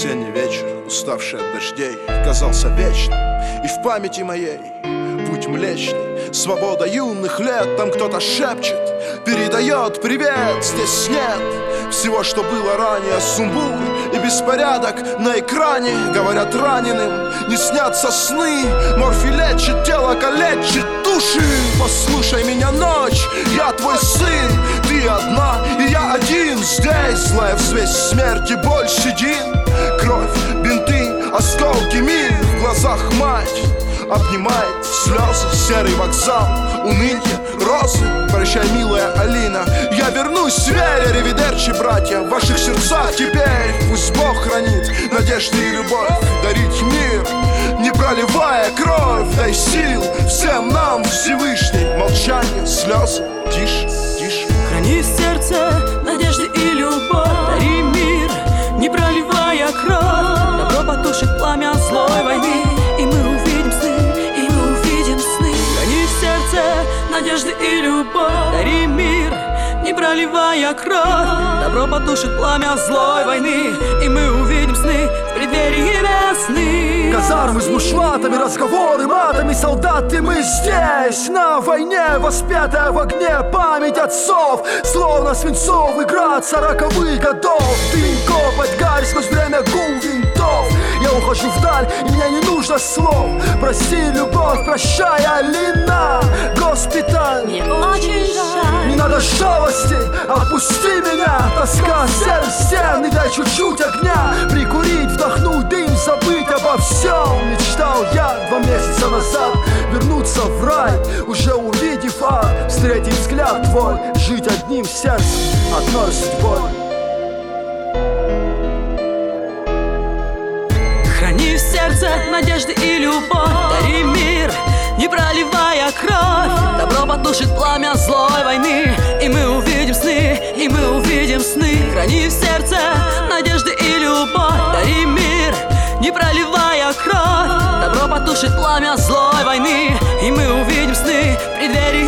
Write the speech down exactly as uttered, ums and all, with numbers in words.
Осенний вечер, уставший от дождей, казался вечным, и в памяти моей путь млечный. Свобода юных лет, там кто-то шепчет, передает привет. Здесь нет всего, что было ранее. Сумбур и беспорядок на экране. Говорят, раненым не снятся сны. Морфий лечит тело, калечит души. Послушай меня, ночь, я твой сын. Ты одна, и я один. Здесь злая взвесь смерти, боль, седин, кровь, бинты, осколки, мир. В глазах мать обнимает слезы, серый вокзал, уныние, розы. Прощай, милая Алина, я вернусь, веря, ривидерчи, братья. В ваших сердцах теперь пусть Бог хранит надежды и любовь. Дарить мир, не проливая кровь. Дай сил всем нам, Всевышний. Молчание, слезы, тише, тише. Храни в сердце надежды и любовь. Дари мир, не проливая кровь. Добро потушит пламя злой войны, и мы увидим сны, и мы увидим сны. Храни в сердце надежды и любовь. Дари мир, не проливая кровь. Добро потушит пламя злой войны, и мы увидим сны в преддверии весны. Казармы с бушлатами, разговоры матами, солдаты, мы здесь на войне, воспетая в огне память отцов, словно свинцовый град сороковых годов. Дым, копоть, гарь, сквозь время гул винтов. Я ухожу вдаль, и мне не нужно слов. Прости, любовь, прощай, Алина. Госпиталь, мне очень жаль. Не надо жалости, отпусти меня. Тоска, сердце, стены, дай чуть-чуть огня. Прикурить, вдохнуть дым, забыть обо всем. Мечтал я два месяца назад вернуться в рай, уже увидев ад. Встретить взгляд твой, жить одним сердцем, одной судьбой. Храни в сердце надежды и любовь. Дари мир, не проливая кровь. Добро потушит пламя злой войны, и мы увидим сны, и мы увидим сны. Храни в сердце надежды и любовь. Дари мир, не проливая кровь. Добро потушит пламя злой войны, и мы увидим сны в преддверии